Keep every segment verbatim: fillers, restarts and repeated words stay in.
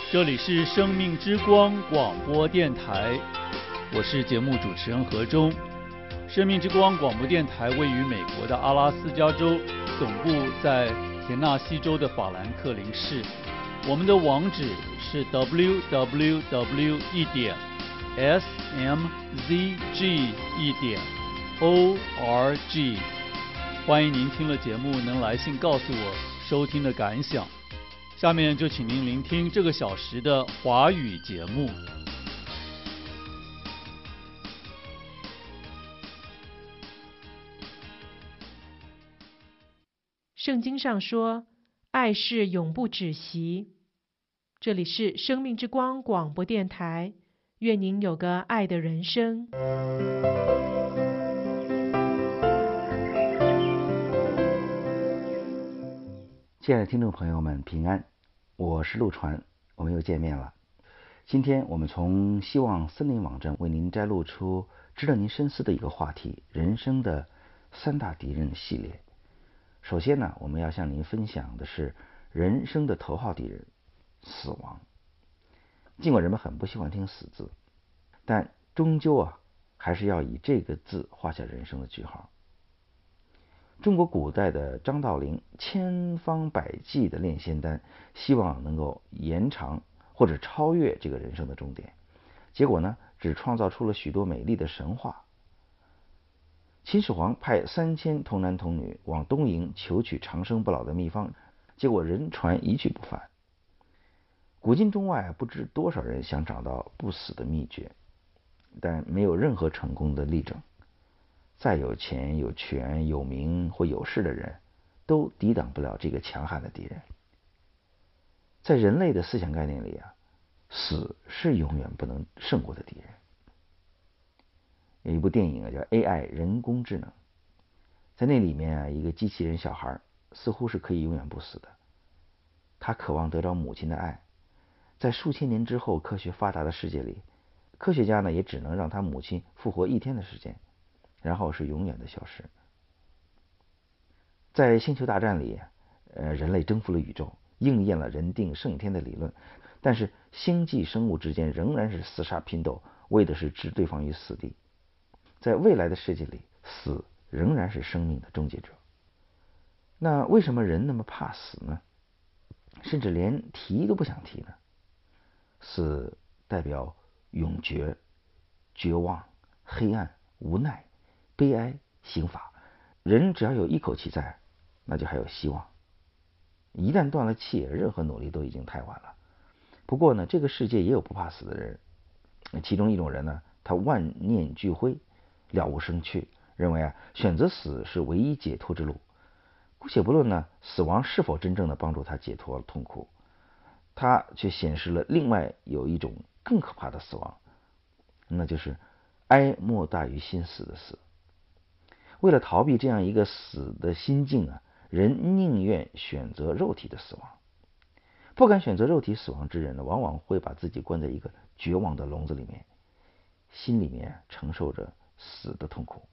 这里是生命之光广播电台，我是节目主持人何忠。生命之光广播电台位于美国的阿拉斯加州，总部在田纳西州的法兰克林市。我们的网址是 double-u double-u double-u 一点 s m z g 一点 o r g。欢迎您听了节目能来信告诉我收听的感想。下面就请您聆听这个小时的华语节目。 圣经上说，爱是永不止息。这里是生命之光广播电台，愿您有个爱的人生。 亲爱的听众朋友们，平安，我是陆传，我们又见面了。今天我们从希望森林网站为您摘录出值得您深思的一个话题：人生的三大敌人系列。首先呢，我们要向您分享的是人生的头号敌人——死亡。尽管人们很不喜欢听死字，但终究啊，还是要以这个字画下人生的句号。中国古代的张道陵千方百计的炼仙丹，希望能够延长或者超越这个人生的终点，结果呢，只创造出了许多美丽的神话。秦始皇派三千童男童女往东瀛求取长生不老的秘方，结果人传一去不返。古今中外不知多少人想找到不死的秘诀，但没有任何成功的例证。再有钱有权有名或有势的人，都抵挡不了这个强悍的敌人。在人类的思想概念里啊，死是永远不能胜过的敌人。有一部电影啊，叫 A I 人工智能，在那里面啊，一个机器人小孩似乎是可以永远不死的。他渴望得着母亲的爱，在数千年之后科学发达的世界里，科学家呢也只能让他母亲复活一天的时间，然后是永远的消失。在星球大战里，呃，人类征服了宇宙，应验了人定胜天的理论，但是星际生物之间仍然是厮杀拼斗，为的是置对方于死地。在未来的世界里，死仍然是生命的终结者。那为什么人那么怕死呢？甚至连提都不想提呢？死代表永绝、绝望、黑暗、无奈、悲哀、刑罚。人只要有一口气在，那就还有希望。一旦断了气，任何努力都已经太晚了。不过呢，这个世界也有不怕死的人。其中一种人呢，他万念俱灰，了无生趣，认为啊，选择死是唯一解脱之路。姑且不论呢，死亡是否真正的帮助他解脱痛苦，他却显示了另外有一种更可怕的死亡，那就是哀莫大于心死的死。为了逃避这样一个死的心境啊，人宁愿选择肉体的死亡。不敢选择肉体死亡之人呢，往往会把自己关在一个绝望的笼子里面，心里面承受着死的痛苦。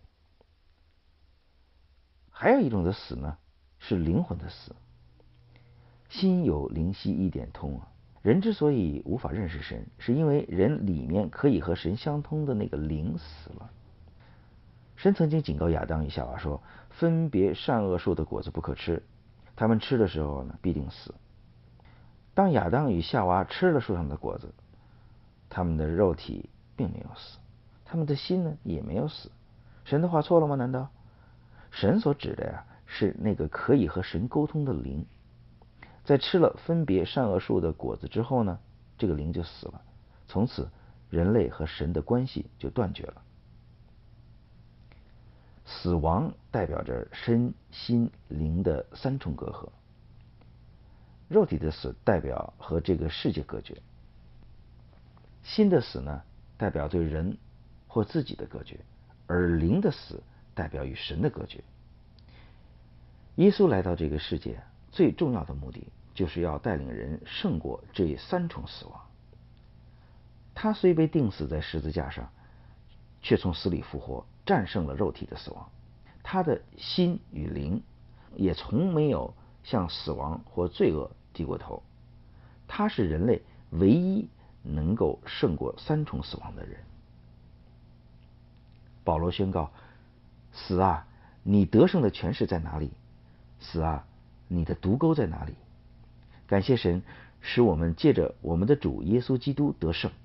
还有一种的死呢，是灵魂的死。心有灵犀一点通啊，人之所以无法认识神，是因为人里面可以和神相通的那个灵死了。神曾经警告亚当与夏娃说，分别善恶树的果子不可吃，他们吃的时候呢，必定死。当亚当与夏娃吃了树上的果子，他们的肉体并没有死，他们的心呢也没有死。神的话错了吗？难道？神所指的呀，是那个可以和神沟通的灵。在吃了分别善恶树的果子之后呢，这个灵就死了，从此人类和神的关系就断绝了。死亡代表着身心灵的三重隔阂。肉体的死代表和这个世界隔绝，心的死呢，代表对人或自己的隔绝，而灵的死代表与神的隔绝。耶稣来到这个世界，最重要的目的就是要带领人胜过这三重死亡。他虽被钉死在十字架上，却从死里复活，战胜了肉体的死亡。他的心与灵也从没有向死亡或罪恶低过头。他是人类唯一能够胜过三重死亡的人。保罗宣告：死啊，你得胜的权势在哪里？死啊，你的毒钩在哪里？感谢神，使我们借着我们的主耶稣基督得胜。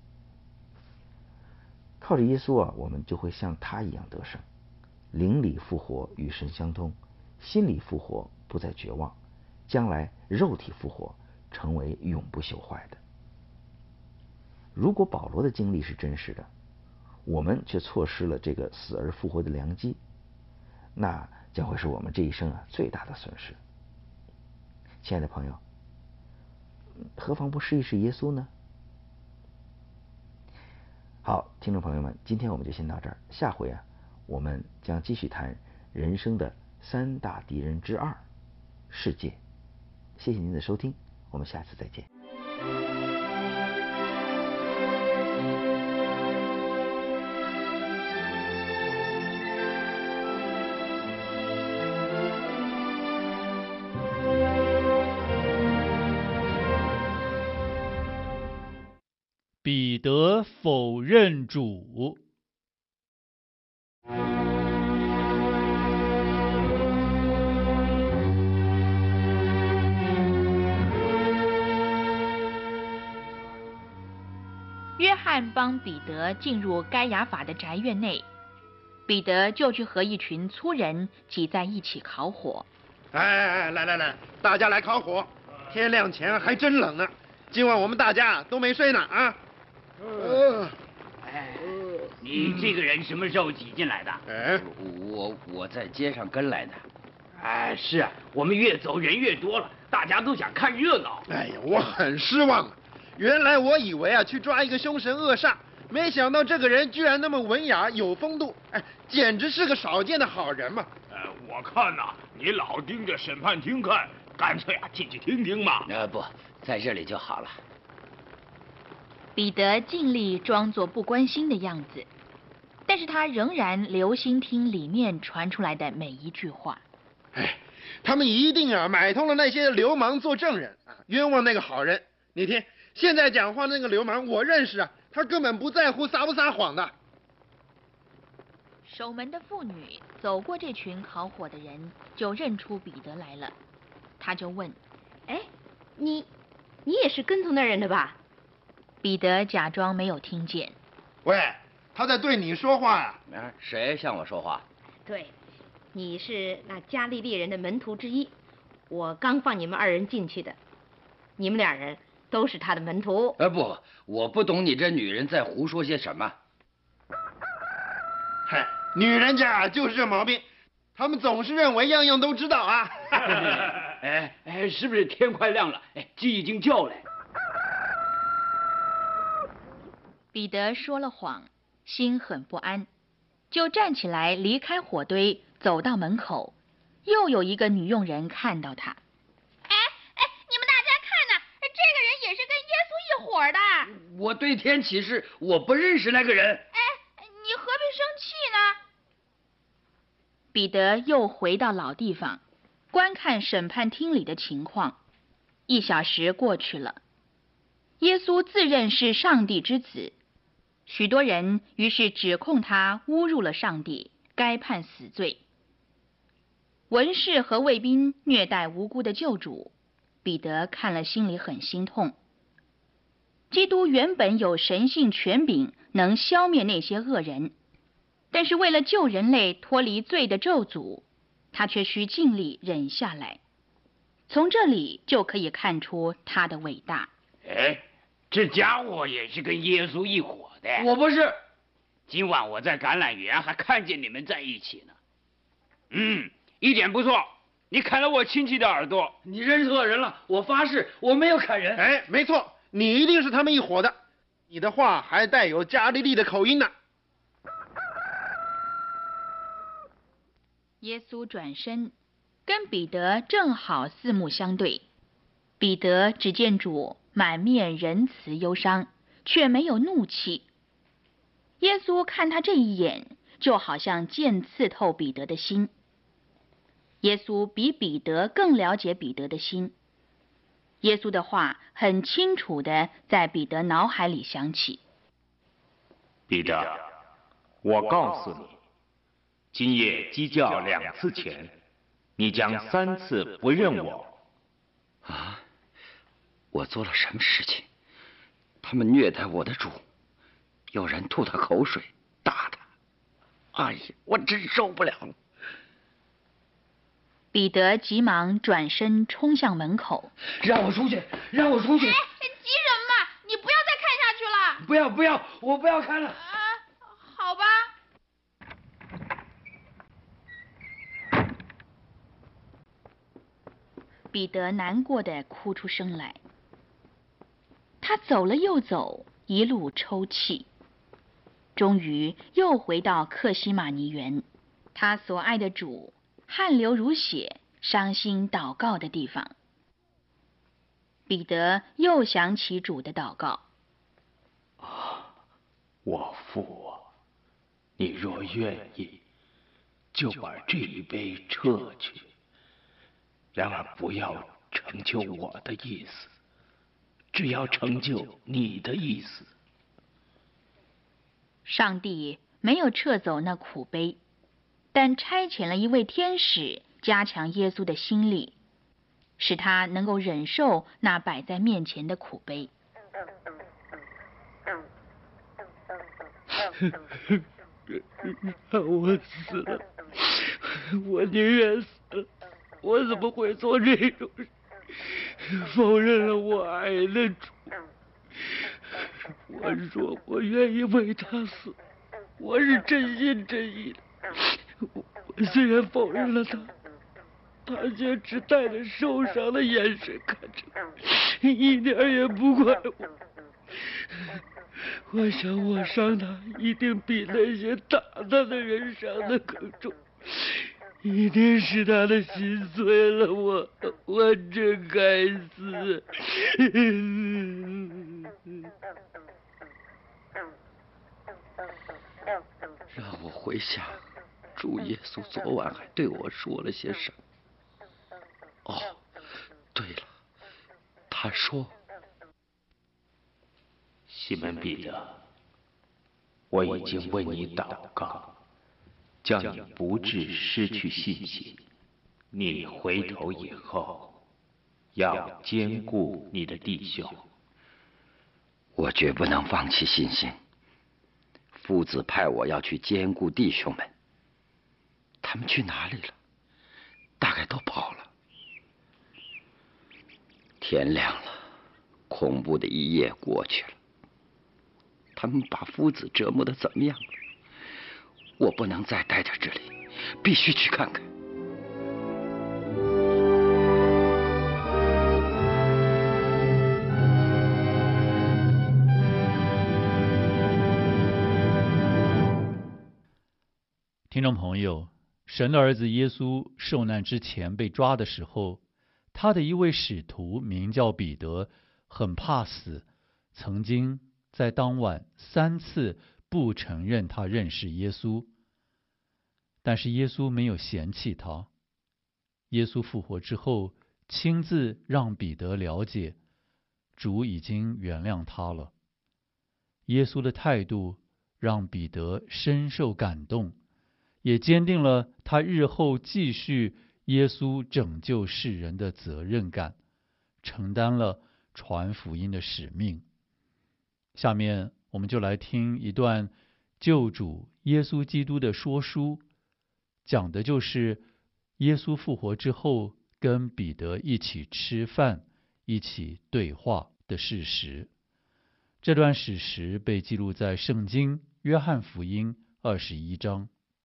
靠着耶稣啊，我们就会像他一样得胜，灵里复活，与神相通；心里复活，不再绝望；将来肉体复活，成为永不朽坏的。如果保罗的经历是真实的，我们却错失了这个死而复活的良机，那将会是我们这一生啊最大的损失。亲爱的朋友，何妨不试一试耶稣呢？好，听众朋友们，今天我们就先到这儿，下回啊，我们将继续谈人生的三大敌人之二——世界。谢谢您的收听，我们下次再见。 彼得否认主。 约翰帮彼得进入该亚法的宅院内，彼得就去和一群粗人挤在一起烤火。 哎哎哎，来来来，大家来烤火！天亮前还真冷呢，今晚我们大家都没睡呢啊！ 呃，哎，你这个人什么时候挤进来的？ 哎， 我我在街上跟来的。 哎，是啊，我们越走人越多了，大家都想看热闹。 哎呀，我很失望啊！原来我以为啊去抓一个凶神恶煞，没想到这个人居然那么文雅有风度，哎，简直是个少见的好人嘛！ 呃，我看呐、啊，你老盯着审判厅看，干脆啊进去听听嘛。 呃，不在这里就好了。 彼得尽力装作不关心的样子，但是他仍然留心听里面传出来的每一句话。 哎，他们一定啊买通了那些流氓做证人啊，冤枉那个好人。你听，现在讲话那个流氓我认识啊，他根本不在乎撒不撒谎的。 守门的妇女走过这群烤火的人，就认出彼得来了。他就问：“ 哎，你，你也是跟从那人的吧？” 彼得假装没有听见。 喂，他在对你说话呀、 啊！谁向我说话？ 对，你是那加利利人的门徒之一，我刚放你们二人进去的，你们俩人都是他的门徒。 呃，不，我不懂你这女人在胡说些什么。 嗨，女人家就是这毛病，他们总是认为样样都知道啊。 哎哎，是不是天快亮了？哎，鸡已经叫了。 彼得说了谎，心很不安，就站起来离开火堆，走到门口。又有一个女佣人看到他。 哎哎，你们大家看呐，这个人也是跟耶稣一伙的。 我对天起誓，我不认识那个人。 哎，你何必生气呢？ 彼得又回到老地方，观看审判厅里的情况。一小时过去了，耶稣自认是上帝之子。许多人于是指控他侮辱了上帝，该判死罪。文士和卫兵虐待无辜的救主，彼得看了心里很心痛。基督原本有神性权柄，能消灭那些恶人，但是为了救人类脱离罪的咒诅，他却需尽力忍下来。从这里就可以看出他的伟大。 哎，这家伙也是跟耶稣一伙的。 我不是。 今晚我在橄榄园还看见你们在一起呢。嗯，一点不错，你砍了我亲戚的耳朵。 你认错人了，我发誓我没有砍人。 哎，没错，你一定是他们一伙的，你的话还带有加利利的口音呢。 耶稣转身，跟彼得正好四目相对。彼得只见主满面仁慈忧伤，却没有怒气。耶稣看他这一眼，就好像剑刺透彼得的心。耶稣比彼得更了解彼得的心。 耶稣的话很清楚地在彼得脑海里响起。 彼得，我告诉你，今夜鸡叫两次前，你将三次不认我。 啊！我做了什么事情？他们虐待我的主，有人吐他口水，打他。哎呀，我真受不了了！ 彼得急忙转身冲向门口， 让我出去，让我出去！ 哎，急什么嘛？你不要再看下去了！ 不要不要，我不要看了。 啊，好吧。 彼得难过地哭出声来。他走了又走，一路抽泣，终于又回到客西马尼园，他所爱的主汗流如血、伤心祷告的地方。彼得又想起主的祷告： 我父啊，你若愿意，就把这一杯撤去。然而不要成就我的意思，只要成就你的意思。 上帝没有撤走那苦杯，但差遣了一位天使加强耶稣的心力，使他能够忍受那摆在面前的苦杯。 让我死了，我宁愿死了。我怎么会做这种事？否认了我爱的主。我说我愿意为他死，我是真心真意的。我虽然否认了他，他却只带着受伤的眼神看着，一点也不怪我。我想我伤他一定比那些打他的人伤的更重。一定是他的心碎了我，我真该死。 让我回想，主耶稣昨晚还对我说了些什么。哦，对了，他说：“ 西门彼得，我已经为你祷告。”叫你不致失去信心。你回头以后，要兼顾你的弟兄。 我绝不能放弃信心。父子派我要去兼顾弟兄们，他们去哪里了？大概都跑了。天亮了，恐怖的一夜过去了。他们把夫子折磨得怎么样了？我不能再待在这里，必须去看看。 听众朋友，神的儿子耶稣受难之前被抓的时候，他的一位使徒名叫彼得，很怕死，曾经在当晚三次不承认他认识耶稣。但是耶稣没有嫌弃他。耶稣复活之后，亲自让彼得了解，主已经原谅他了。耶稣的态度让彼得深受感动，也坚定了他日后继续耶稣拯救世人的责任感，承担了传福音的使命。下面我们就来听一段救主耶稣基督的说书，讲的就是耶稣复活之后跟彼得一起吃饭、一起对话的事实。这段史实被记录在圣经约翰福音二十一章。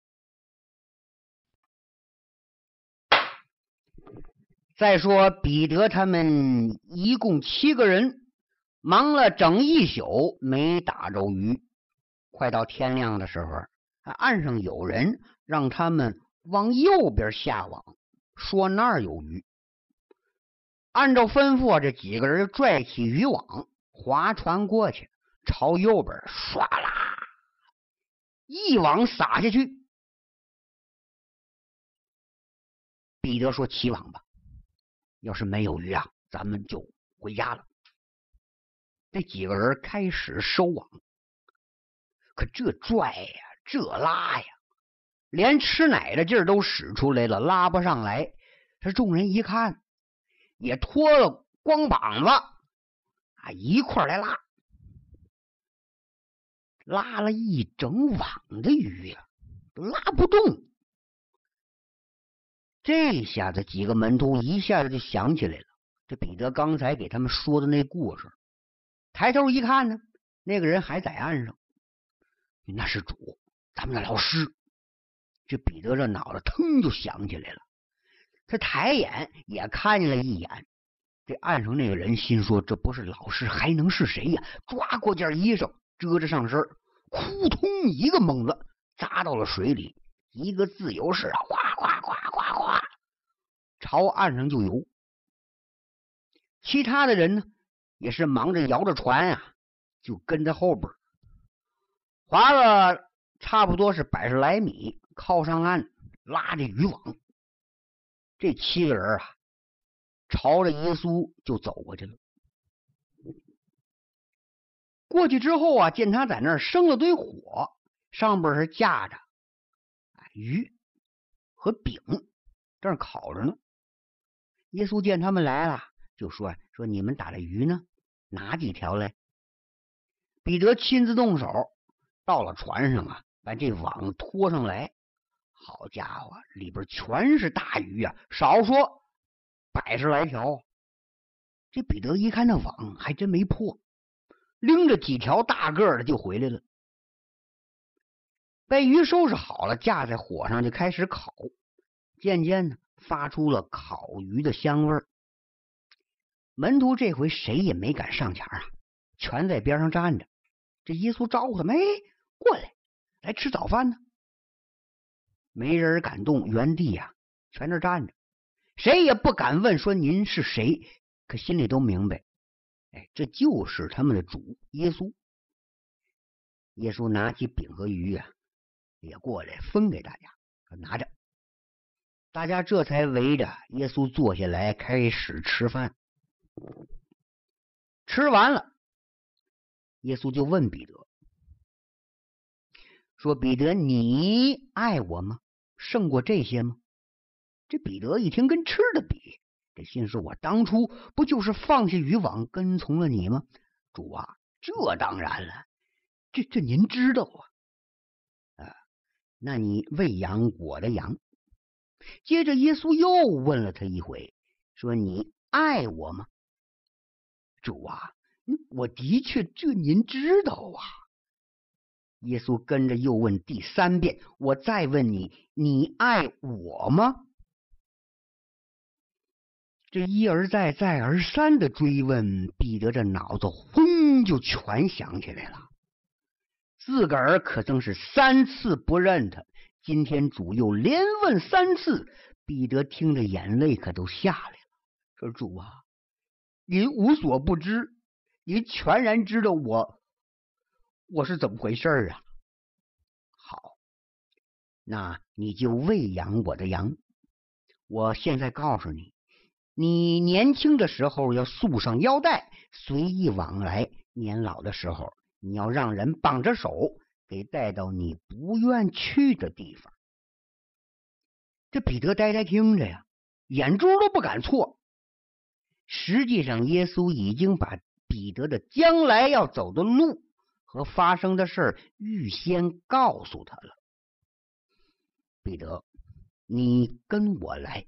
再说彼得他们一共七个人，忙了整一宿没打着鱼。快到天亮的时候，岸上有人让他们往右边下网，说那儿有鱼。按照吩咐，这几个人拽起渔网，划船过去，朝右边唰啦一网撒下去。彼得说：起网吧，要是没有鱼啊，咱们就回家了。这几个人开始收网，可这拽呀，这拉呀，连吃奶的劲儿都使出来了，拉不上来。这众人一看，也脱了光膀子啊，一块来拉，拉了一整网的鱼呀，都拉不动。这下子几个门徒一下子就想起来了，这彼得刚才给他们说的那故事。抬头一看呢，那个人还在岸上，那是主，咱们的老师。这彼得这脑袋腾就想起来了，他抬眼也看见了一眼，这岸上那个人心说，这不是老师还能是谁呀？抓过件衣裳遮着上身，扑通一个猛子砸到了水里，一个自由式啊，哗哗哗哗哗朝岸上就游。其他的人呢也是忙着摇着船啊，就跟在后边划了差不多是百十来米，靠上岸拉着渔网。这七个人啊朝着耶稣就走过去了。过去之后啊，见他在那儿生了堆火，上边是架着鱼和饼，这儿烤着呢。耶稣见他们来了，就说说你们打的鱼呢？拿几条来？彼得亲自动手，到了船上啊，把这网拖上来。好家伙，里边全是大鱼啊，少说百十来条。这彼得一看那网还真没破，拎着几条大个的就回来了。把鱼收拾好了，架在火上就开始烤，渐渐的发出了烤鱼的香味儿。门徒这回谁也没敢上前啊，全在边上站着。这耶稣招呼他们，哎，过来，来吃早饭呢。没人敢动，原地呀、啊，全那站着，谁也不敢问说您是谁，可心里都明白，哎，这就是他们的主耶稣。耶稣拿起饼和鱼啊，也过来分给大家，说拿着。大家这才围着耶稣坐下来，开始吃饭。吃完了，耶稣就问彼得说：“彼得，你爱我吗？胜过这些吗？”这彼得一听跟吃的比，这心说：“我当初不就是放下渔网跟从了你吗？主啊，这当然了，这这您知道啊。啊，那你喂养我的羊。”接着耶稣又问了他一回，说：“你爱我吗？”主啊，我的确这您知道啊。耶稣跟着又问第三遍，我再问你，你爱我吗？这一而再再而三的追问，彼得这脑子轰就全想起来了，自个儿可曾是三次不认他，今天主又连问三次，彼得听着眼泪可都下来了，说：“主啊，您无所不知，您全然知道我我是怎么回事啊？好，那你就喂养我的羊。我现在告诉你，你年轻的时候要束上腰带，随意往来；年老的时候，你要让人绑着手，给带到你不愿去的地方。”这彼得呆呆听着呀，眼珠都不敢错。实际上，耶稣已经把彼得的将来要走的路和发生的事预先告诉他了。彼得，你跟我来。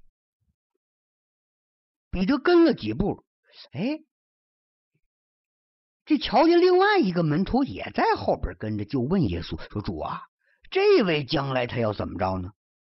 彼得跟了几步，哎，这瞧见另外一个门徒也在后边跟着，就问耶稣说：“主啊，这位将来他要怎么着呢？”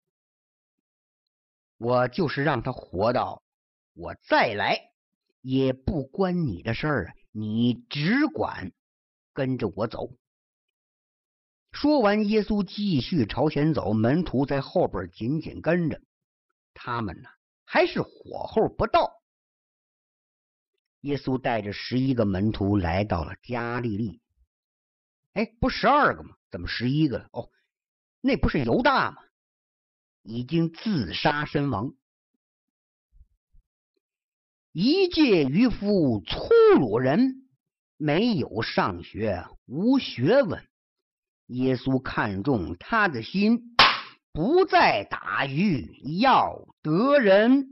我就是让他活到我再来，也不关你的事儿啊，你只管跟着我走。说完，耶稣继续朝前走，门徒在后边紧紧跟着。他们呢，还是火候不到。耶稣带着十一个门徒来到了加利利。哎，不十二个吗？怎么十一个了？哦，那不是犹大吗？已经自杀身亡。 一介渔夫，粗鲁人，没有上学，无学问。耶稣看中他的心，不再打鱼，要得人。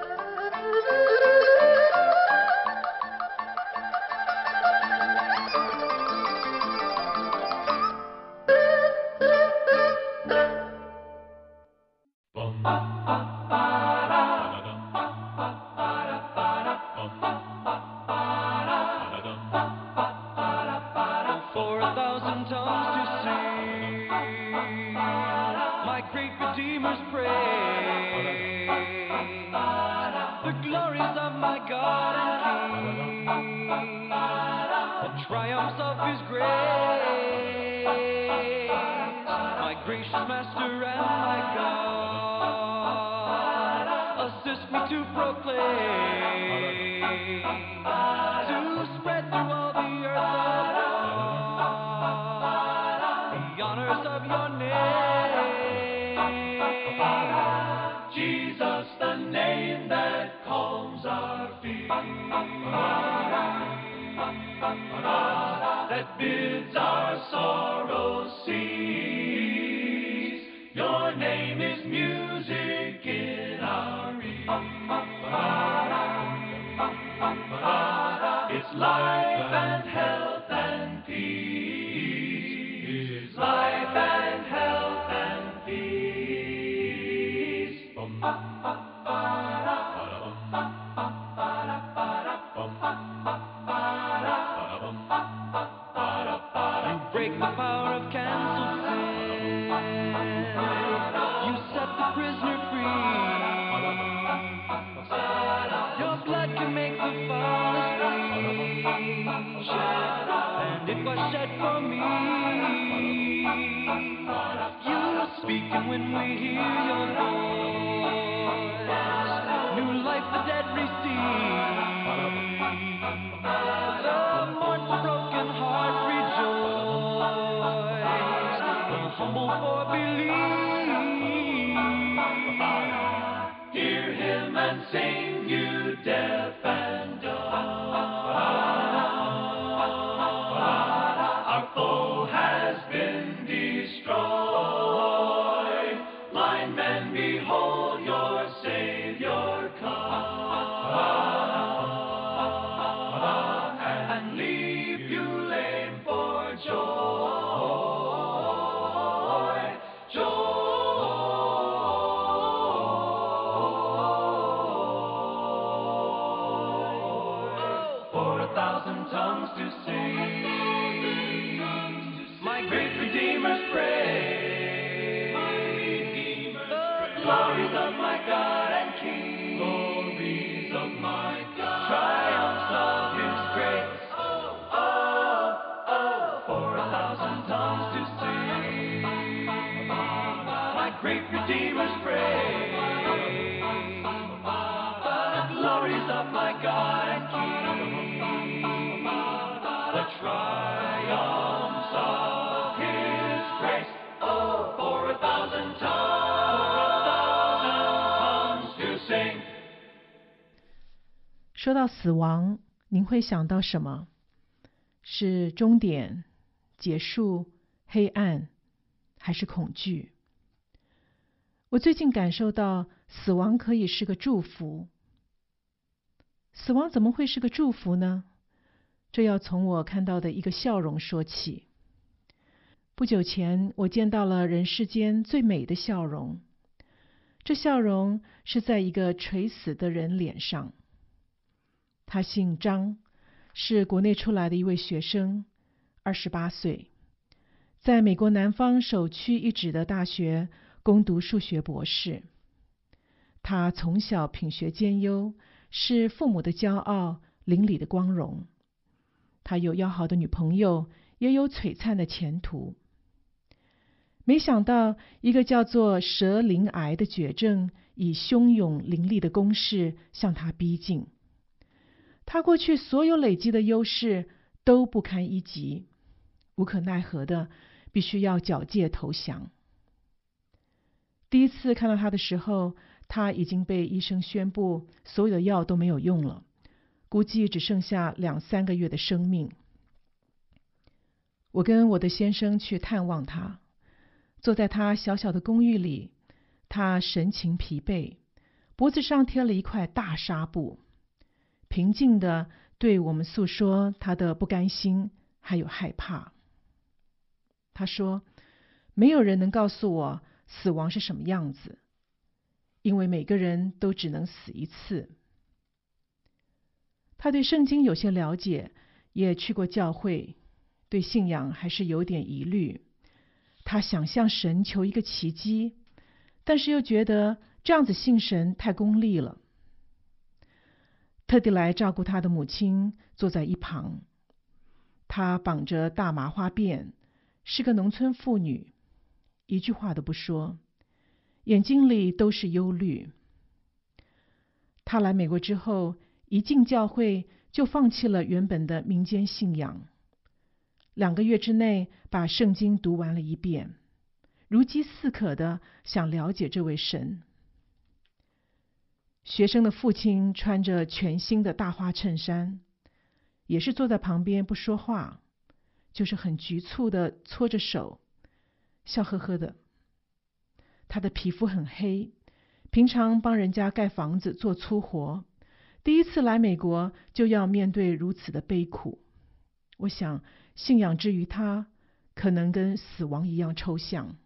说到死亡，您会想到什么？是终点、结束、黑暗，还是恐惧？我最近感受到，死亡可以是个祝福。死亡怎么会是个祝福呢？这要从我看到的一个笑容说起。不久前，我见到了人世间最美的笑容。这笑容是在一个垂死的人脸上。他姓张，是国内出来的一位学生，二十八岁，在美国南方首屈一指的大学攻读数学博士。他从小品学兼优，是父母的骄傲，邻里的光荣。他有要好的女朋友，也有璀璨的前途。没想到，一个叫做舌鳞癌的绝症，以汹涌凌厉的攻势向他逼近。他过去所有累积的优势都不堪一击，无可奈何的必须要缴械投降。第一次看到他的时候，他已经被医生宣布所有的药都没有用了， 估计只剩下两三个月的生命。我跟我的先生去探望他，坐在他小小的公寓里，他神情疲惫，脖子上贴了一块大纱布，平静地对我们诉说他的不甘心还有害怕。他说，没有人能告诉我死亡是什么样子，因为每个人都只能死一次。他对圣经有些了解，也去过教会，对信仰还是有点疑虑。他想向神求一个奇迹，但是又觉得这样子信神太功利了。特地来照顾他的母亲坐在一旁，她绑着大麻花辫，是个农村妇女，一句话都不说，眼睛里都是忧虑。他来美国之后，一进教会就放弃了原本的民间信仰，两个月之内把圣经读完了一遍，如饥似渴的想了解这位神。学生的父亲穿着全新的大花衬衫，也是坐在旁边不说话，就是很局促的搓着手，笑呵呵的。他的皮肤很黑，平常帮人家盖房子做粗活，第一次来美国就要面对如此的悲苦。我想信仰之于他，可能跟死亡一样抽象。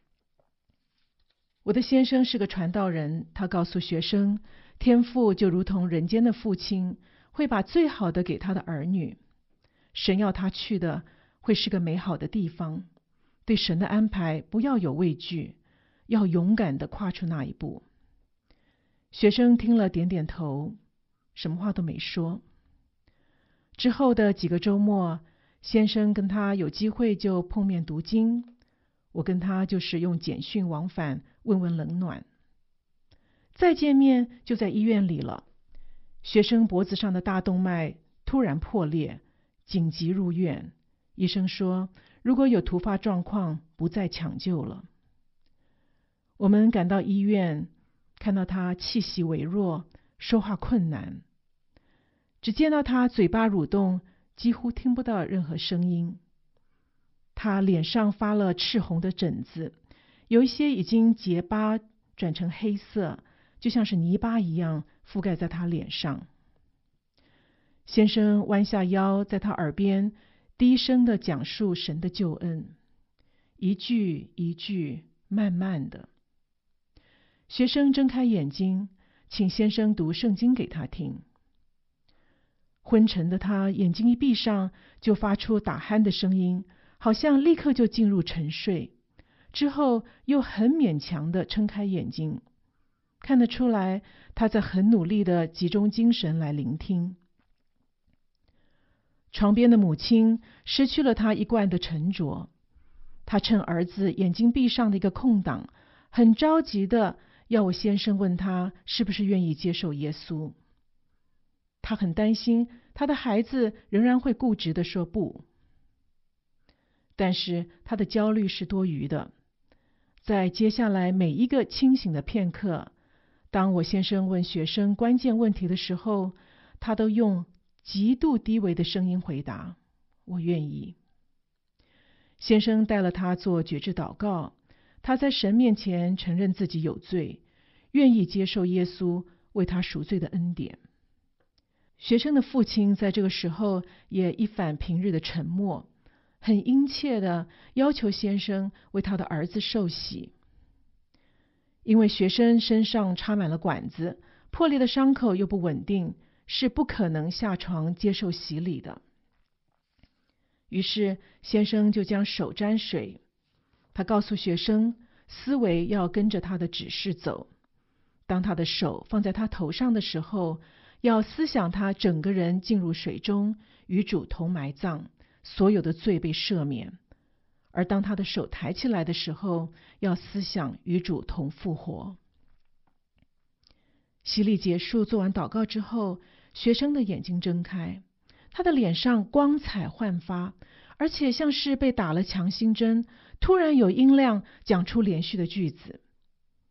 我的先生是个传道人，他告诉学生，天父就如同人间的父亲，会把最好的给他的儿女。神要他去的会是个美好的地方，对神的安排不要有畏惧，要勇敢地跨出那一步。学生听了点点头，什么话都没说。之后的几个周末，先生跟他有机会就碰面读经，我跟他就是用简讯往返，问问冷暖。再见面就在医院里了，学生脖子上的大动脉突然破裂，紧急入院。医生说，如果有突发状况，不再抢救了。我们赶到医院，看到他气息微弱，说话困难，只见到他嘴巴蠕动，几乎听不到任何声音。他脸上发了赤红的疹子，有一些已经结疤转成黑色，就像是泥巴一样覆盖在他脸上。先生弯下腰，在他耳边低声地讲述神的救恩，一句一句，慢慢的。学生睁开眼睛，请先生读圣经给他听。昏沉的他眼睛一闭上，就发出打鼾的声音，好像立刻就进入沉睡，之后又很勉强地撑开眼睛，看得出来他在很努力地集中精神来聆听。床边的母亲失去了她一贯的沉着，她趁儿子眼睛闭上的一个空档，很着急地要我先生问他是不是愿意接受耶稣。他很担心他的孩子仍然会固执地说不。但是他的焦虑是多余的，在接下来每一个清醒的片刻，当我先生问学生关键问题的时候，他都用极度低微的声音回答，我愿意。先生带了他做觉知祷告，他在神面前承认自己有罪，愿意接受耶稣为他赎罪的恩典。学生的父亲在这个时候也一反平日的沉默，很殷切地要求先生为他的儿子受洗。因为学生身上插满了管子，破裂的伤口又不稳定，是不可能下床接受洗礼的。于是先生就将手沾水，他告诉学生，思维要跟着他的指示走。当他的手放在他头上的时候，要思想他整个人进入水中，与主同埋葬，所有的罪被赦免。而当他的手抬起来的时候，要思想与主同复活。洗礼结束，做完祷告之后，学生的眼睛睁开，他的脸上光彩焕发，而且像是被打了强心针，突然有音量讲出连续的句子。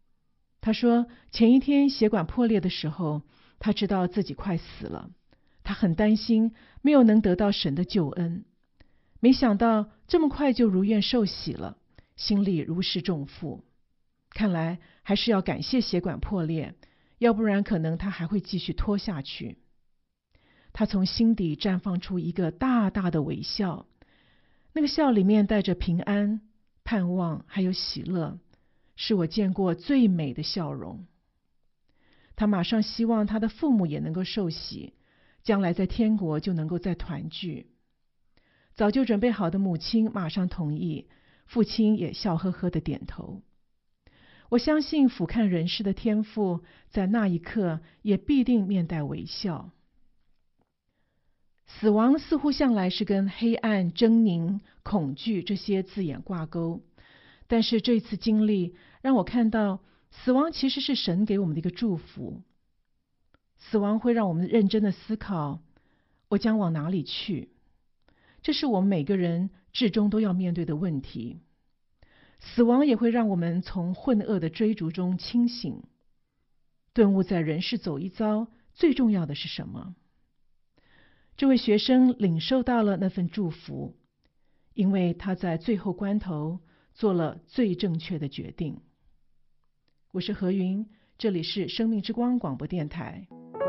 他说，前一天血管破裂的时候，他知道自己快死了，他他很担心没有能得到神的救恩。没想到这么快就如愿受洗了，心里如释重负。看来还是要感谢血管破裂，要不然可能他还会继续拖下去。他从心底绽放出一个大大的微笑，那个笑里面带着平安、盼望还有喜乐，是我见过最美的笑容。他马上希望他的父母也能够受洗，将来在天国就能够再团聚。早就准备好的母亲马上同意，父亲也笑呵呵的点头。我相信俯瞰人世的天父在那一刻也必定面带微笑。死亡似乎向来是跟黑暗、狰狞、恐惧这些字眼挂钩，但是这次经历让我看到，死亡其实是神给我们的一个祝福。死亡会让我们认真的思考，我将往哪里去？这是我们每个人至终都要面对的问题。死亡也会让我们从混噩的追逐中清醒，顿悟在人世走一遭，最重要的是什么？这位学生领受到了那份祝福，因为他在最后关头做了最正确的决定。我是何云，这里是生命之光广播电台。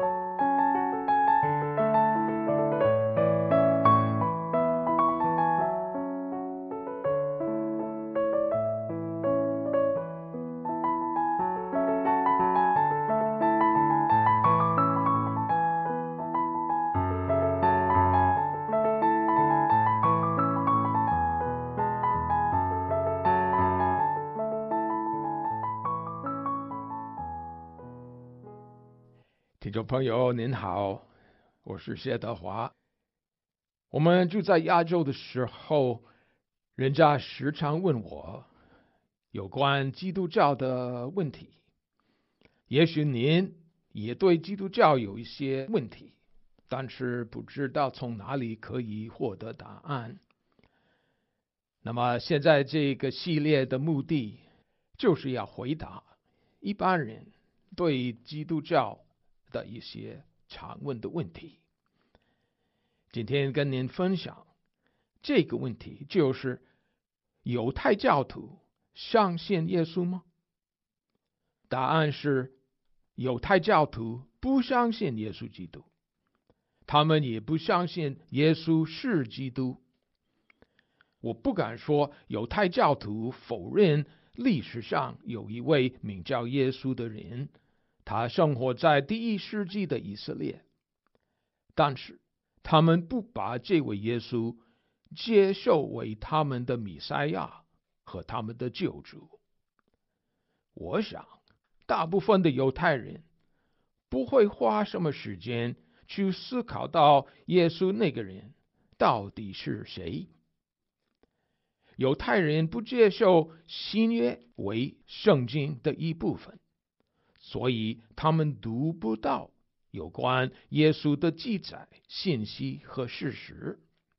听众朋友您好，我是谢德华。我们住在亚洲的时候，人家时常问我有关基督教的问题。也许您也对基督教有一些问题，但是不知道从哪里可以获得答案。那么现在这个系列的目的就是要回答一般人对基督教的一些常问的问题。今天跟您分享这个问题，就是犹太教徒相信耶稣吗？答案是犹太教徒不相信耶稣基督，他们也不相信耶稣是基督。我不敢说犹太教徒否认历史上有一位名叫耶稣的人，他生活在第一世纪的以色列，但是他们不把这位耶稣接受为他们的弥赛亚和他们的救主。我想大部分的犹太人不会花什么时间去思考到耶稣那个人到底是谁。犹太人不接受新约为圣经的一部分，所以他们读不到有关耶稣的记载、信息和事实。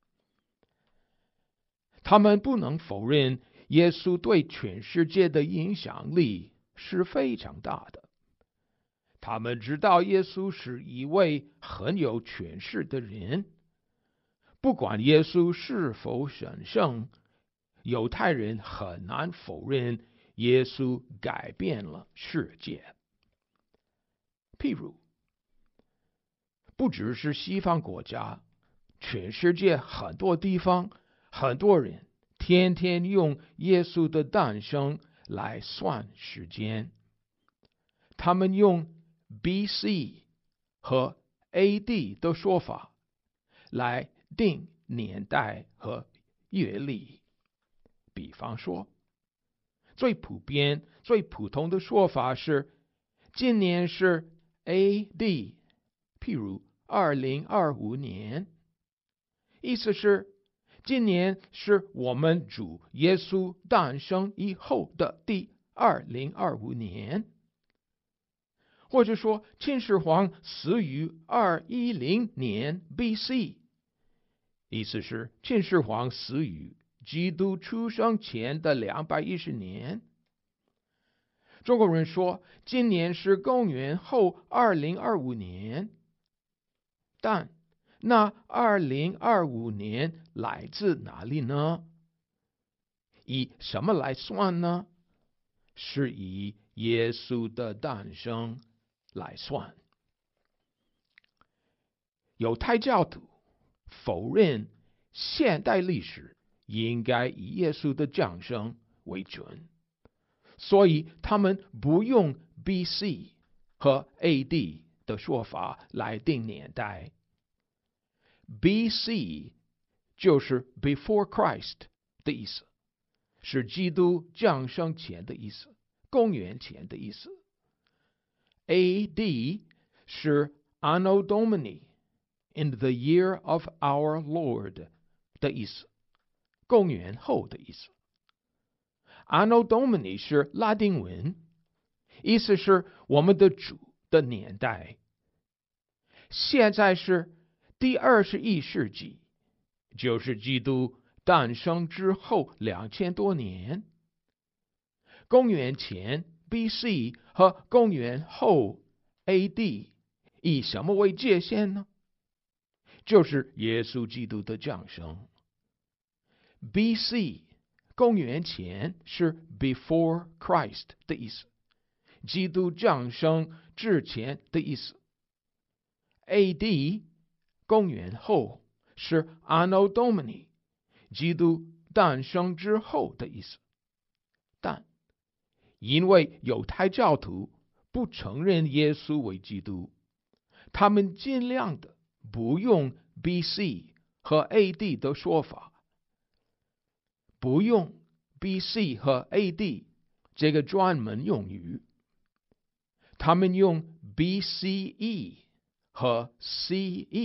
他们不能否认耶稣对全世界的影响力是非常大的。他们知道耶稣是一位很有权势的人，不管耶稣是否神圣，犹太人很难否认耶稣改变了世界。譬如，不只是西方国家，全世界很多地方，很多人天天用耶稣的诞生来算时间。他们用 B C 和 A D 的说法来定年代和月历。比方说，最普遍、最普通的说法是，今年是 A D， 譬如二零二五年，意思是今年是我们主耶稣诞生以后的第二零二五年。或者说，秦始皇死于二一零年 B C， 意思是秦始皇死于基督出生前的两百一十年。中国人说今年是公元后二零二五年，但那二零二五年来自哪里呢？以什么来算呢？是以耶稣的诞生来算。犹太教徒否认现代历史应该以耶稣的降生为准，所以他们不用 B C 和 A D 的说法来定年代。B C 就是 Before Christ 的意思，是基督降生前的意思，公元前的意思。A D 是 Anno Domini in the year of our Lord 的意思，公元后的意思。Anno Domini 是拉丁文，意思是我们的主的年代。现在是第二十一世纪，就是基督诞生之后两千多年。公元前 B C 和公元后 A D 以什么为界限呢？就是耶稣基督的降生。B C 公元前是 Before Christ 的意思，基督降生之前的意思。A D 公元后是 Anno Domini， 基督诞生之后的意思。但因为犹太教徒不承认耶稣为基督，他们尽量的不用 B C 和 A D 的说法，不用 B C 和 A D 这个专门用语，他们用 B C E 和 C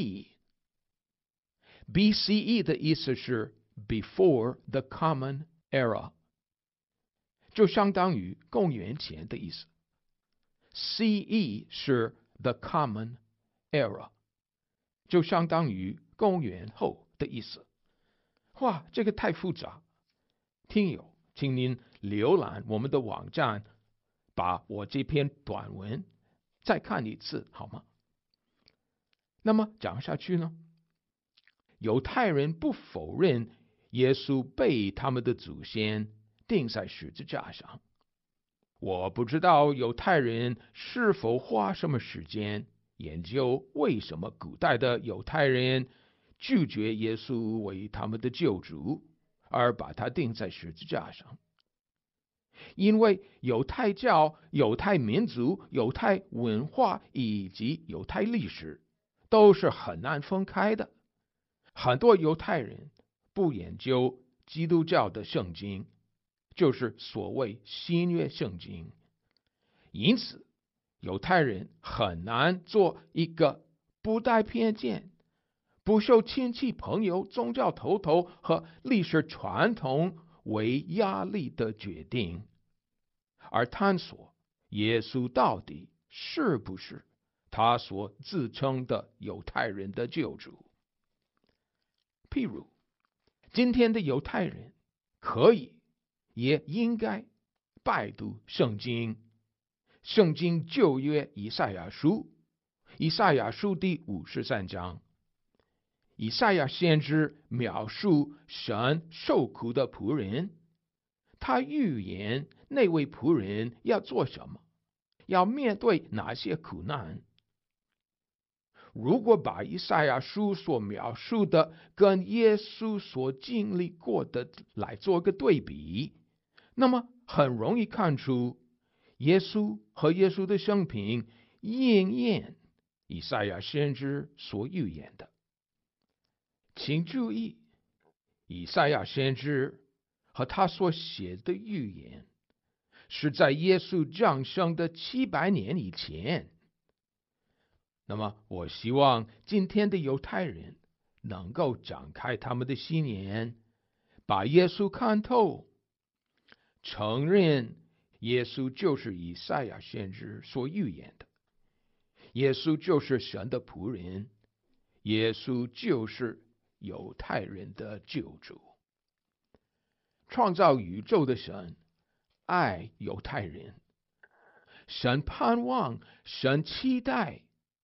E。B C E 的意思是 Before the Common Era， 就相当于公元前的意思。C E 是 The Common Era， 就相当于公元后的意思。哇，这个太复杂。听友，请您浏览我们的网站，把我这篇短文再看一次好吗？那么讲下去呢，犹太人不否认耶稣被他们的祖先钉在十字架上。我不知道犹太人是否花什么时间研究为什么古代的犹太人拒绝耶稣为他们的救主，而把他钉在十字架上。因为犹太教、犹太民族、犹太文化以及犹太历史都是很难分开的。很多犹太人不研究基督教的圣经，就是所谓新约圣经，因此犹太人很难做一个不带偏见、不受亲戚朋友、宗教头头和历史传统为压力的决定，而探索耶稣到底是不是他所自称的犹太人的救主。譬如今天的犹太人可以也应该拜读圣经，圣经旧约以赛亚书，以赛亚书第五十三章。以赛亚先知描述神受苦的仆人，他预言那位仆人要做什么，要面对哪些苦难。如果把以赛亚书所描述的跟耶稣所经历过的来做个对比，那么很容易看出耶稣和耶稣的生平应验以赛亚先知所预言的。请注意，以赛亚先知和他所写的预言是在耶稣降生的七百年以前。那么我希望今天的犹太人能够展开他们的心眼，把耶稣看透，承认耶稣就是以赛亚先知所预言的，耶稣就是神的仆人，耶稣就是犹太人的救主。创造宇宙的神爱犹太人，神盼望，神期待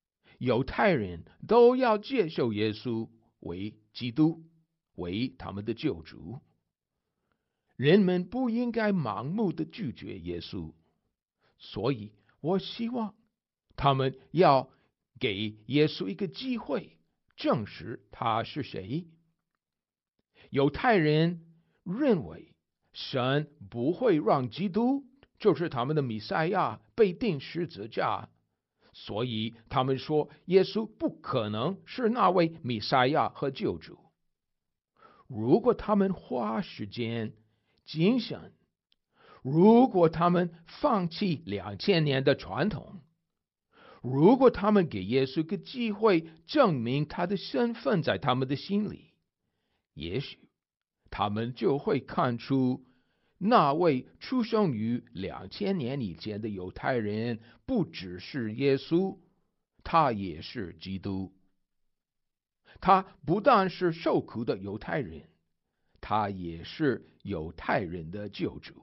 犹太人都要接受耶稣为基督，为他们的救主。人们不应该盲目的拒绝耶稣，所以我希望他们要给耶稣一个机会，证实他是谁。犹太人认为神不会让基督，就是他们的弥赛亚，被钉十字架，所以他们说耶稣不可能是那位弥赛亚和救主。如果他们花时间精神，如果他们放弃两千年的传统，如果他们给耶稣个机会证明他的身份在他们的心里，也许他们就会看出那位出生于两千年以前的犹太人不只是耶稣，他也是基督。他不但是受苦的犹太人，他也是犹太人的救主。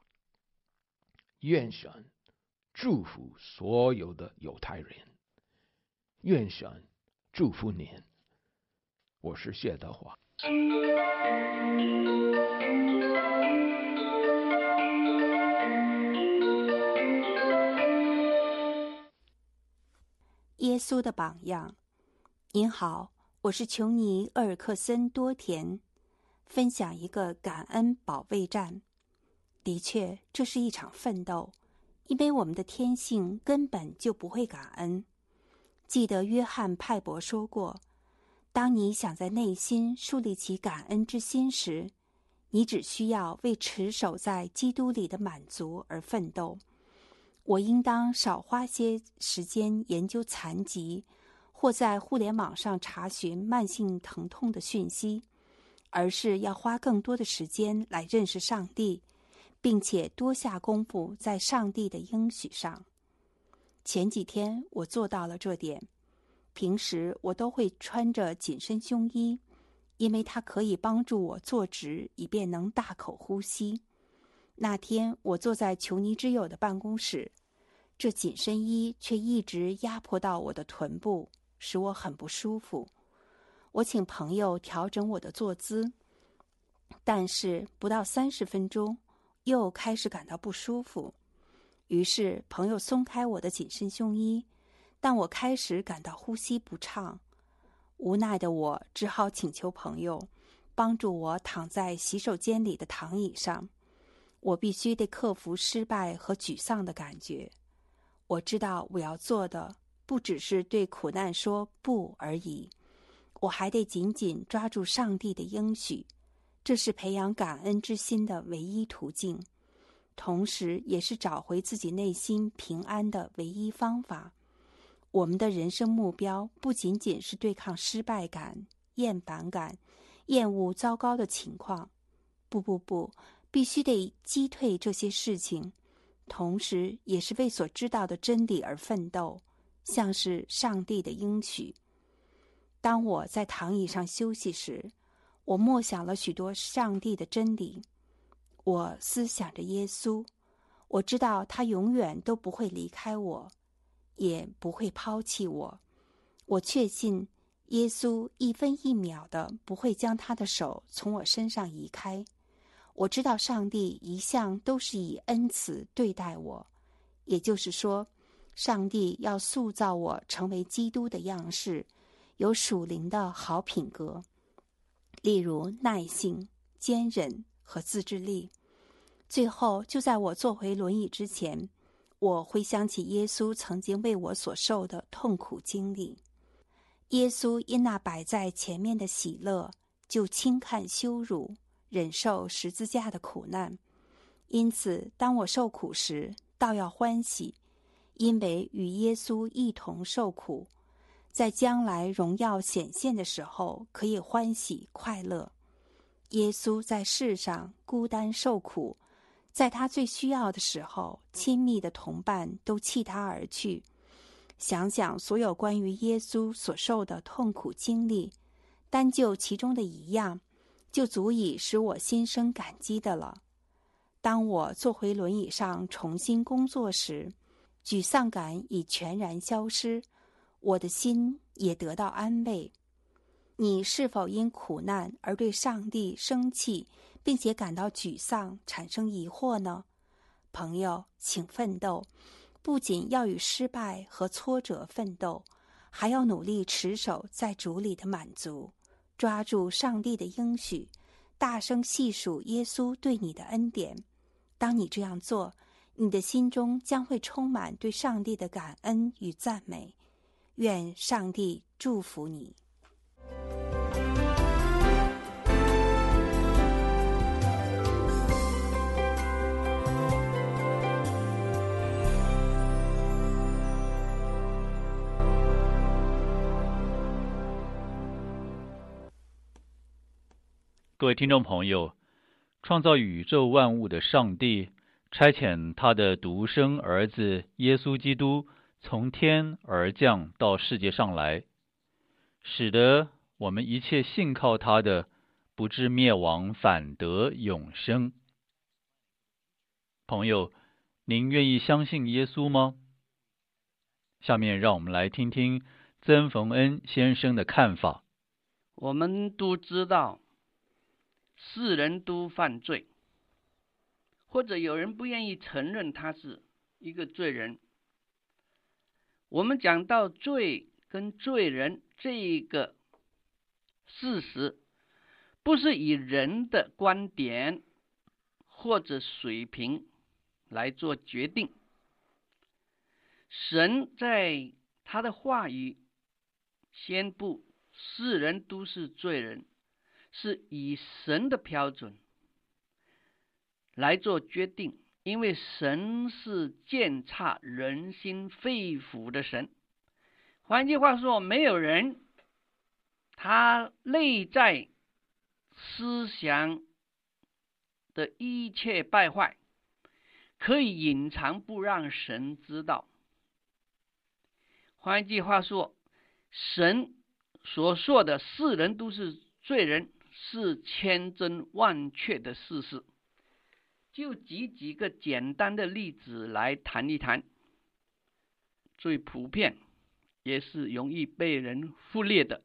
愿神祝福所有的犹太人，愿神祝福您。我是谢德华。 耶稣的榜样。您好，我是琼尼·厄尔克森多田，分享一个感恩保卫战。的确，这是一场奋斗，因为我们的天性根本就不会感恩。记得约翰·派伯说过，当你想在内心树立起感恩之心时，你只需要为持守在基督里的满足而奋斗。我应当少花些时间研究残疾，或在互联网上查询慢性疼痛的讯息，而是要花更多的时间来认识上帝，并且多下功夫在上帝的应许上。前几天我做到了这点。平时我都会穿着紧身胸衣，因为它可以帮助我坐直，以便能大口呼吸。那天我坐在裘尼之友的办公室，这紧身衣却一直压迫到我的臀部，使我很不舒服。我请朋友调整我的坐姿，但是不到三十分钟，又开始感到不舒服。于是朋友松开我的紧身胸衣，但我开始感到呼吸不畅。无奈的我只好请求朋友帮助我躺在洗手间里的躺椅上。我必须得克服失败和沮丧的感觉。我知道我要做的不只是对苦难说不而已，我还得紧紧抓住上帝的应许，这是培养感恩之心的唯一途径，同时也是找回自己内心平安的唯一方法。我们的人生目标不仅仅是对抗失败感、厌烦感、厌恶糟糕的情况，不不不，必须得击退这些事情，同时也是为所知道的真理而奋斗，像是上帝的应许。当我在躺椅上休息时，我默想了许多上帝的真理。我思想着耶稣，我知道他永远都不会离开我，也不会抛弃我。我确信耶稣一分一秒的不会将他的手从我身上移开。我知道上帝一向都是以恩慈对待我，也就是说，上帝要塑造我成为基督的样式，有属灵的好品格，例如耐性、坚忍和自制力。最后，就在我坐回轮椅之前，我回想起耶稣曾经为我所受的痛苦经历。耶稣因那摆在前面的喜乐，就轻看羞辱，忍受十字架的苦难。因此，当我受苦时，倒要欢喜，因为与耶稣一同受苦，在将来荣耀显现的时候，可以欢喜快乐。耶稣在世上孤单受苦，在他最需要的时候，亲密的同伴都弃他而去。想想所有关于耶稣所受的痛苦经历，单就其中的一样，就足以使我心生感激的了。当我坐回轮椅上重新工作时，沮丧感已全然消失。 我的心也得到安慰。你是否因苦难而对上帝生气，并且感到沮丧，产生疑惑呢？朋友，请奋斗，不仅要与失败和挫折奋斗，还要努力持守在主里的满足，抓住上帝的应许，大声细数耶稣对你的恩典。当你这样做，你的心中将会充满对上帝的感恩与赞美。愿上帝祝福你。 各位听众朋友，创造宇宙万物的上帝差遣他的独生儿子耶稣基督从天而降到世界上来，使得我们一切信靠他的不至灭亡，反得永生。朋友，您愿意相信耶稣吗？下面让我们来听听曾逢恩先生的看法。 我们都知道世人都犯罪，或者有人不愿意承认他是一个罪人。我们讲到罪跟罪人这个事实，不是以人的观点或者水平来做决定。神在他的话语宣布世人都是罪人，是以神的标准来做决定，因为神是鉴察人心肺腑的神。换句话说，没有人他内在思想的一切败坏可以隐藏不让神知道。换句话说，神所说的世人都是罪人是千真万确的事实。就举几个简单的例子来谈一谈。最普遍也是容易被人忽略的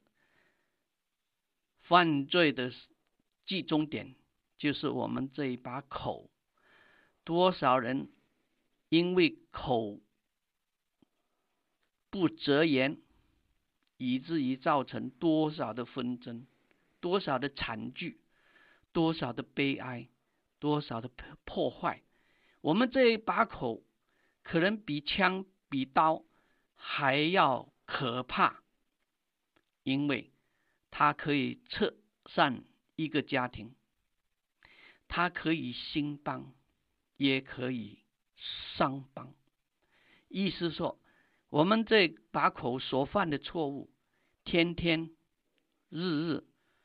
犯罪的集中点，就是我们这一把口。多少人因为口不择言，以至于造成多少的纷争，多少的惨剧，多少的悲哀，多少的破坏。我们这一把口可能比枪比刀还要可怕，因为它可以拆散一个家庭，它可以兴邦，也可以伤邦。意思说，我们这把口所犯的错误，天天日日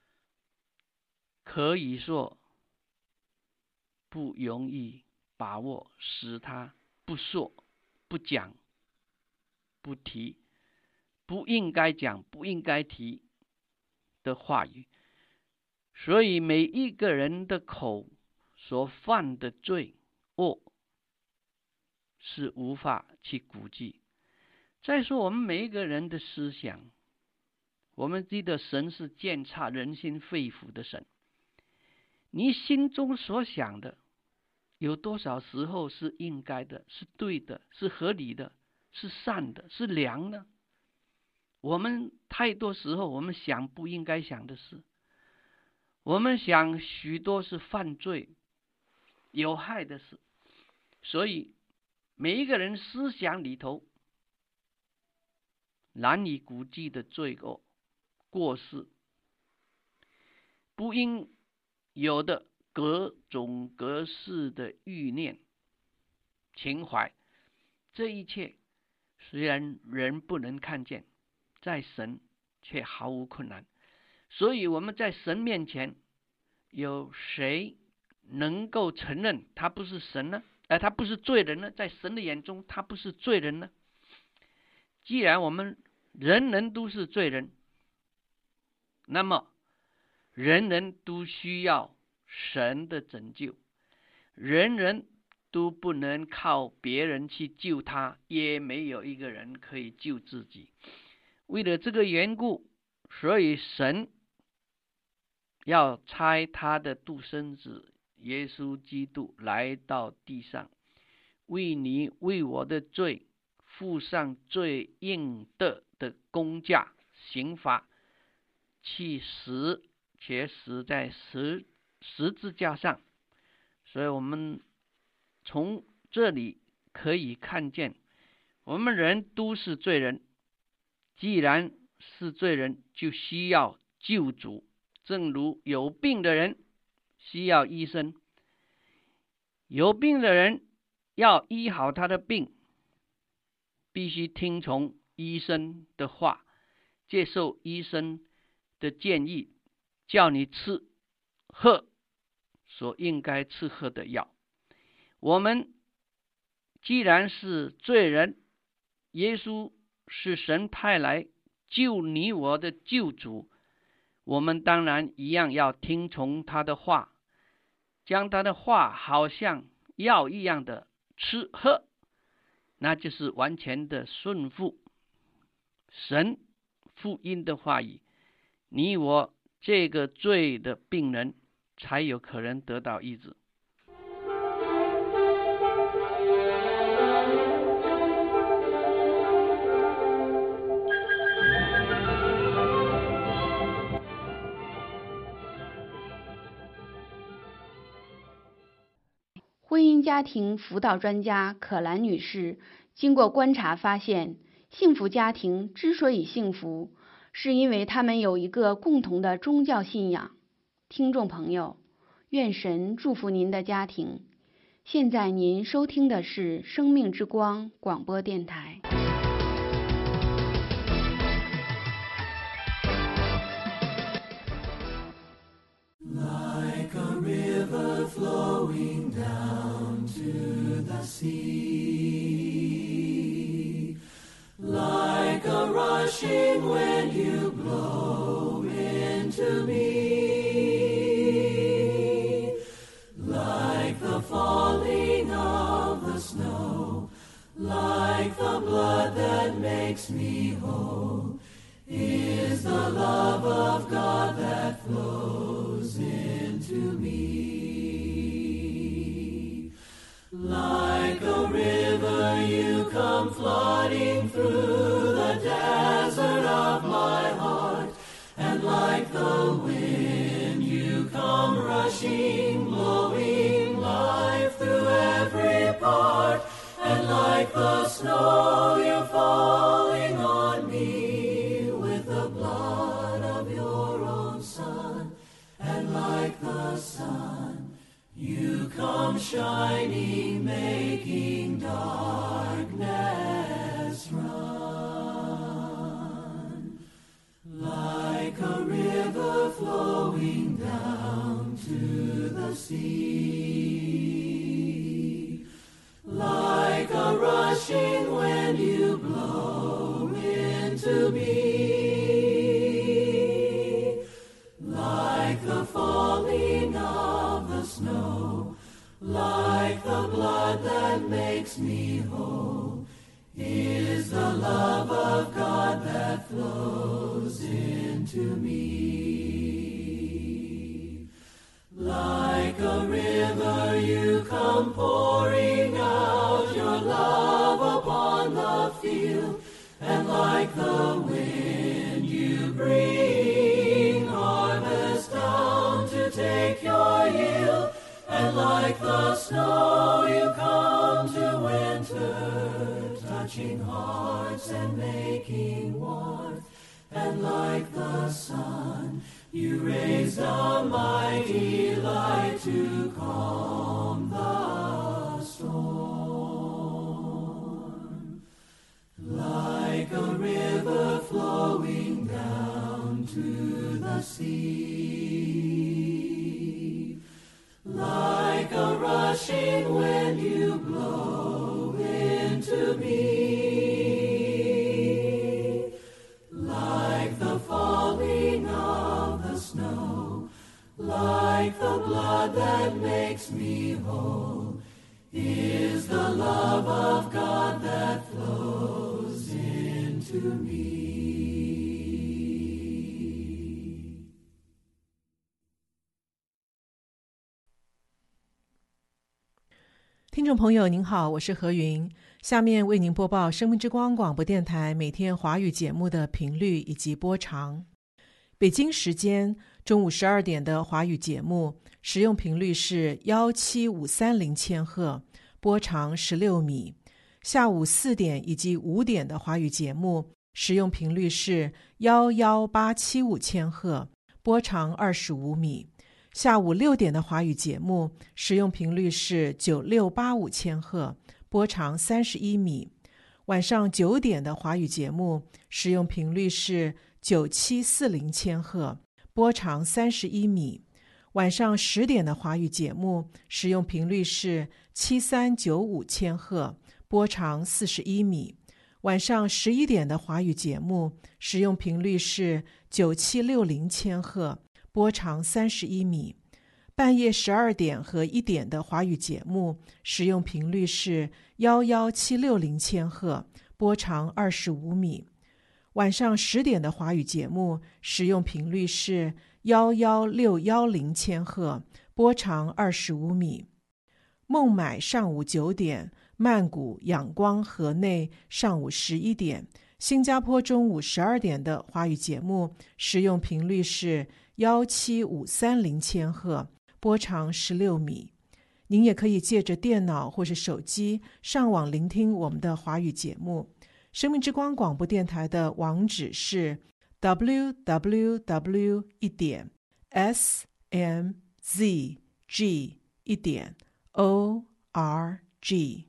可以说不容易把握，使他不说不讲不提不应该讲不应该提的话语。所以每一个人的口所犯的罪恶是无法去估计。再说我们每一个人的思想，我们记得神是鉴察人心肺腑的神。你心中所想的有多少时候是应该的，是对的，是合理的，是善的，是良呢？我们太多时候我们想不应该想的事，我们想许多是犯罪有害的事。所以每一个人思想里头难以估计的罪恶过失，不应有的各种各式的欲念情怀，这一切虽然人不能看见，在神却毫无困难。所以我们在神面前，有谁能够承认他不是神呢？呃，他不是罪人呢？在神的眼中他不是罪人呢？既然我们人人都是罪人，那么人人都需要神的拯救，人人都不能靠别人去救他，也没有一个人可以救自己。 为了这个缘故，所以神要差他的独生子耶稣基督来到地上，为你为我的罪付上最应得的工价刑罚，去死，且死在十十字架上。所以我们从这里可以看见，我们人都是罪人，既然是罪人，就需要救主。正如有病的人需要医生，有病的人要医好他的病，必须听从医生的话，接受医生的建议，叫你吃喝所应该吃喝的药。我们既然是罪人，耶稣是神派来救你我的救主，我们当然一样要听从他的话，将他的话好像药一样的吃喝，那就是完全的顺服神福音的话语，你我这个罪的病人才有可能得到医治。 婚姻家庭辅导专家可兰女士经过观察发现，幸福家庭之所以幸福，是因为他们有一个共同的宗教信仰。听众朋友，愿神祝福您的家庭。现在您收听的是生命之光广播电台。 Like a river flowing down to the sea, like a rushing wind you blow into me, like the falling of the snow, like the blood that makes me whole, is the love of God that flows into me. Like a river you come flooding through the desert of my heart, and like the wind you come rushing, blowing life through every part, and like the snow you're falling on me with the blood of your own Son, and like the sun you come shining, making darkness run. Like a river flowing down to the sea, like a rushing wind you blow into me, like the falling of the snow, like the blood that makes me whole, is the love of God that flows into me. Like a river you come pouring out your love upon the field, and like the wind you bring harvest down to take your yield, and like the snow you come to winter, touching hearts and making warmth, and like the sun you raise a mighty light to calm the storm. Like a river flowing down to the sea, like a rushing wind you blow into me, like the falling of the snow, like the blood that makes me whole, is the love of God that flows into me. 听众朋友您好，我是何云，下面为您播报生命之光广播电台每天华语节目的频率以及播长。北京时间中午十二点的华语节目使用频率是一七五三零千赫，波长十六米。下午四点以及五点的华语节目使用频率是一一八七五千赫，波长二十五米。下午六点的华语节目使用频率是九六八五千赫，波长三十一米。晚上九点的华语节目使用频率是九七四零千赫，波长三十一米。晚上十点的华语节目使用频率是七三九五千赫，波长四十一米。晚上十一点的华语节目使用频率是九七六零千赫，波长三十一米。半夜十二点和一点的华语节目使用频率是一一七六零千赫，波长二十五米。晚上十点的华语节目使用频率是一一六一零千赫，波长二十五米。孟买上午九点，曼谷、仰光、河内上午十一点，新加坡中午十二点的华语节目使用频率是一七五三零千赫，波长十六米。您也可以借着电脑或是手机上网聆听我们的华语节目。生命之光广播电台的网址是 double u double u double u 一点 s m z g 一点 o r g。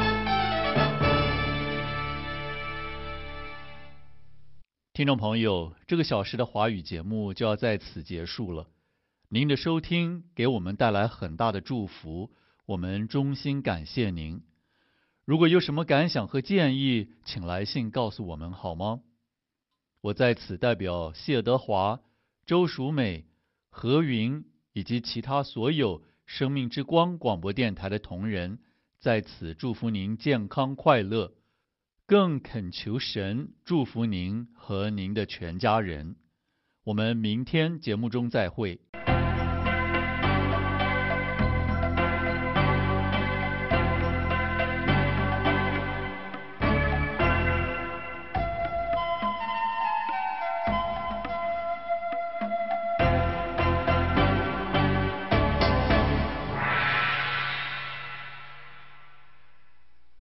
听众朋友，这个小时的华语节目就要在此结束了。您的收听给我们带来很大的祝福，我们衷心感谢您。如果有什么感想和建议，请来信告诉我们好吗？我在此代表谢德华、周淑美、何云以及其他所有生命之光广播电台的同仁，在此祝福您健康快乐，更恳求神祝福您和您的全家人。我们明天节目中再会。